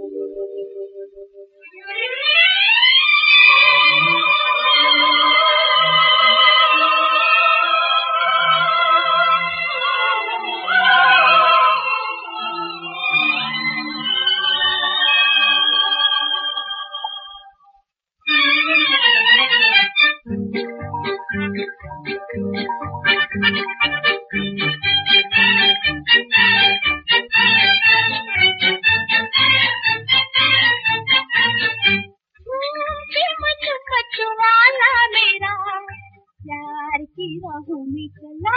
प्यार की राहों में चला,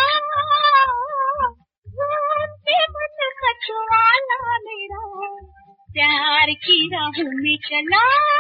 मन मचवाला मेरा प्यार की राहों में चला।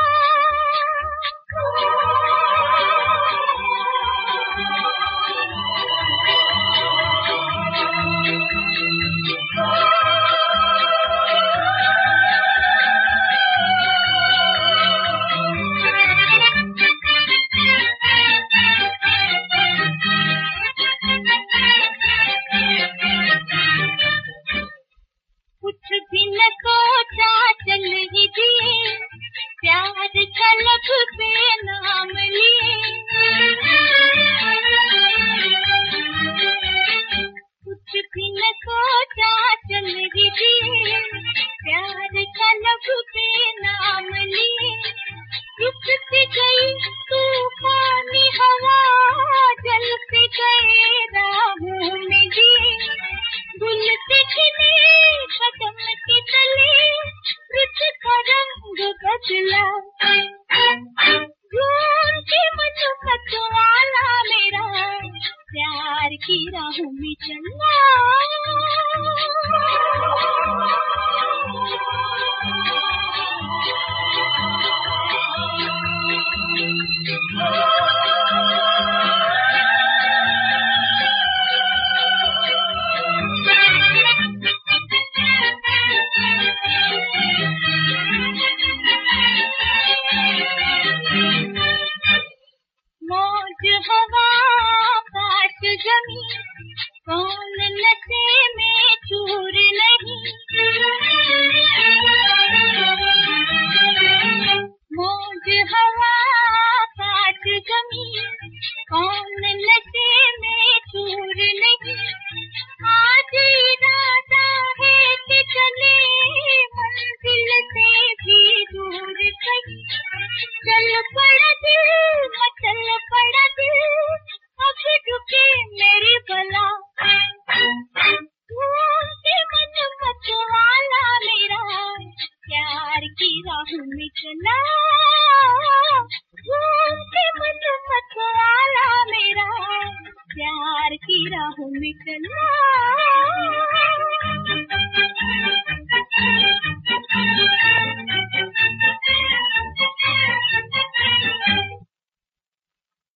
कुछ भी न सोचा चल ही दिए, प्यार का लब पे नाम लिए। कुछ भी न सोचा चल ही दिए, प्यार का लब पे नाम लिए। रुकती गई तूफानी हवा, जलते गए राहों में दिए। गुलते खिले कदम के तले, रुत का रंग बदला। ढूंढ के मन मतवाला मेरा प्यार की राहों में चला। मौज हवा काट जमी, कौन नशे में चूर नहीं। मौज हवा काट जमी, कौन नशे में चूर नहीं। आज इरादा है कि चले मंजिल से भी दूर कहीं। चल पड़ा दिल, मचल पड़ा दिल, अब डूबे मेरी बला। ढूंढते मन मतवाला मेरा प्यार की राहों में चला। ढूंढते मन मतवाला मेरा प्यार की राहों में चला।